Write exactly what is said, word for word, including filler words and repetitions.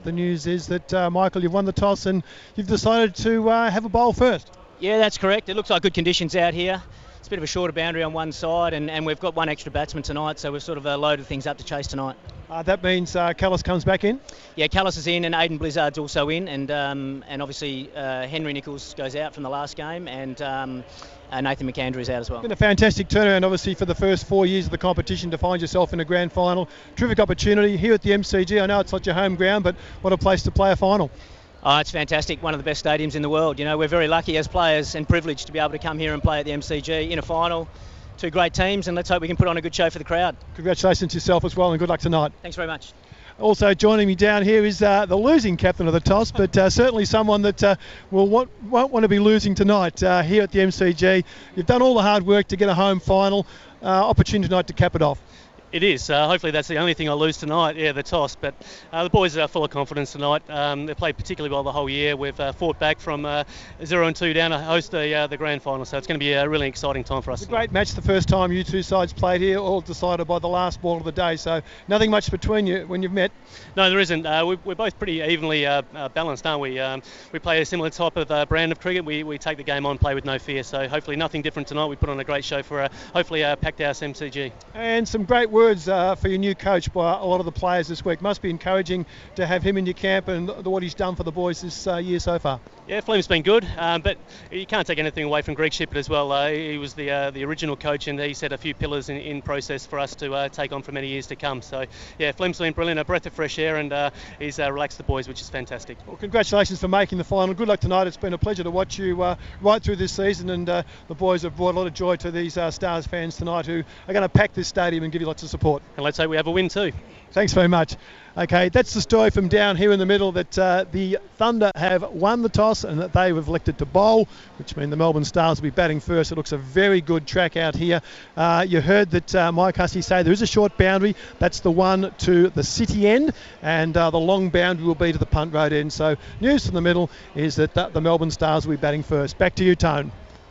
The news is that, uh, Michael, you've won the toss and you've decided to uh, have a bowl first. Yeah, that's correct. It looks like good conditions out here. It's a bit of a shorter boundary on one side, and, and we've got one extra batsman tonight, so we've sort of uh, loaded things up to chase tonight. Uh, that means uh, Callis comes back in? Yeah, Callis is in and Aidan Blizzard's also in, and um, and obviously uh, Henry Nichols goes out from the last game, and um, uh, Nathan McAndrew is out as well. It's been a fantastic turnaround, obviously, for the first four years of the competition to find yourself in a grand final. Terrific opportunity here at the M C G. I know it's not your home ground, but what a place to play a final. Oh, it's fantastic. One of the best stadiums in the world. You know, we're very lucky as players and privileged to be able to come here and play at the M C G in a final. Two great teams, and let's hope we can put on a good show for the crowd. Congratulations to yourself as well, and good luck tonight. Thanks very much. Also joining me down here is uh, the losing captain of the toss, but uh, certainly someone that uh, will want, won't want to be losing tonight uh, here at the M C G. You've done all the hard work to get a home final. Uh, opportunity tonight to cap it off. It is. Uh, hopefully that's the only thing I'll lose tonight, yeah, the toss. But uh, the boys are full of confidence tonight. Um, they played particularly well the whole year. We've uh, fought back from uh, zero and two down to host the, uh, the grand final. So it's going to be a really exciting time for us. It's a great match the first time you two sides played here, all decided by the last ball of the day. So nothing much between you when you've met. No, there isn't. Uh, we, we're both pretty evenly uh, uh, balanced, aren't we? Um, we play a similar type of uh, brand of cricket. We, we take the game on, play with no fear. So hopefully nothing different tonight. We put on a great show for uh, hopefully a packed house M C G. And some great words uh, for your new coach by a lot of the players this week. Must be encouraging to have him in your camp and what he's done for the boys this uh, year so far. Yeah, Flem's been good, um, but you can't take anything away from Greg Shippert as well. Uh, he was the uh, the original coach, and he set a few pillars in, in process for us to uh, take on for many years to come. So yeah, Flem's been brilliant, a breath of fresh air, and uh, he's uh, relaxed the boys, which is fantastic. Well, congratulations for making the final. Good luck tonight. It's been a pleasure to watch you uh, right through this season, and uh, the boys have brought a lot of joy to these uh, Stars fans tonight, who are going to pack this stadium and give you lots of support. And let's hope we have a win too. Thanks very much. Okay, that's the story from down here in the middle, that uh, the Thunder have won the toss and that they have elected to bowl, which means the Melbourne Stars will be batting first. It looks a very good track out here. Uh, you heard that uh, Mike Hussey say there is a short boundary. That's the one to the city end, and uh, the long boundary will be to the punt road end. So news from the middle is that the, the Melbourne Stars will be batting first. Back to you, Tone.